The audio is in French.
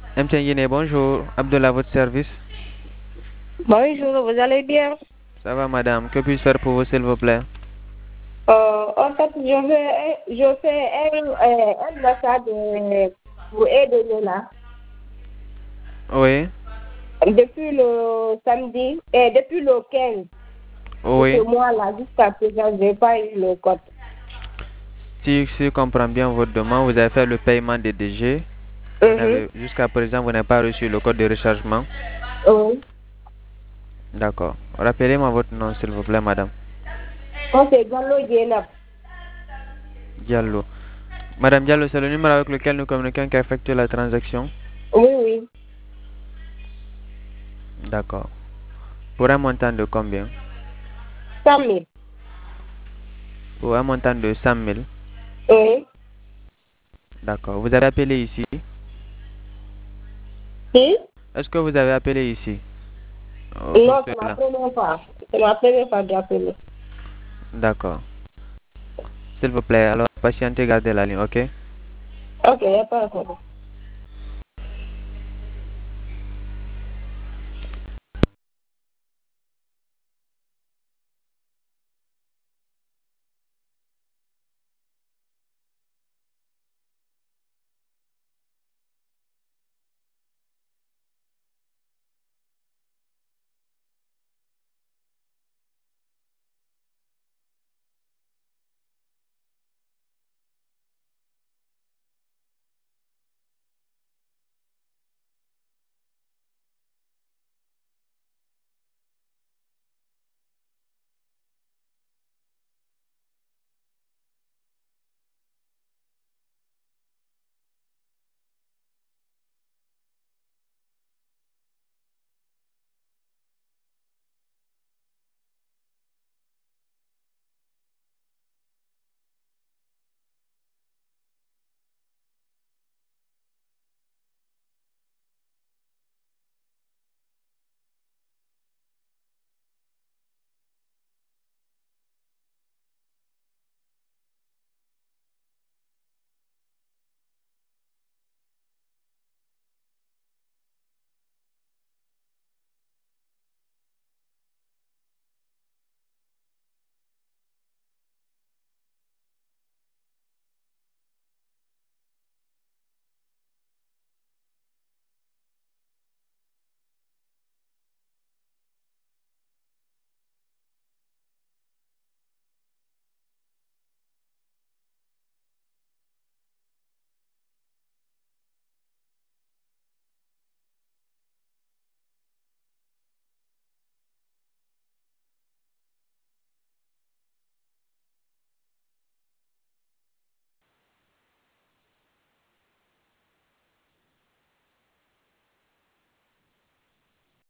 MTN Guinée, bonjour. Abdullah, votre service. Bonjour, vous allez bien? Ça va, madame? Que puis-je faire pour vous, s'il vous plaît? En fait, je fais un achat pour aider là. Oui, Depuis le samedi, et depuis le 15 de oui. ce mois-là, jusqu'à présent, je n'ai pas eu le code. Si je comprends bien votre demande, vous avez fait le paiement des DG. Mhm. Jusqu'à présent, vous n'avez pas reçu le code de rechargement. Oui. D'accord. Rappelez-moi votre nom, s'il vous plaît, madame. Quand c'est Gallo Dienap. Diallo. Madame Diallo, c'est le numéro avec lequel nous communiquons qui a effectué la transaction. Oui, oui. D'accord. Pour un montant de combien? 100 000. Pour un montant de 100 000. Oui. D'accord. Vous avez appelé ici? Si? Est-ce que vous avez appelé ici? Pour Non, c'est ma cela. première fois. C'est ma première fois d'appeler. D'accord. S'il vous plaît, alors patientez, gardez la ligne, ok? Ok, il n'y a pas de problème.